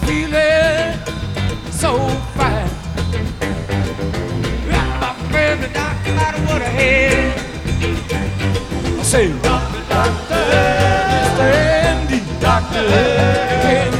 feeling so fine. My friend, the doctor, matter what I had. I say, doctor, Mr. Andy, doctor,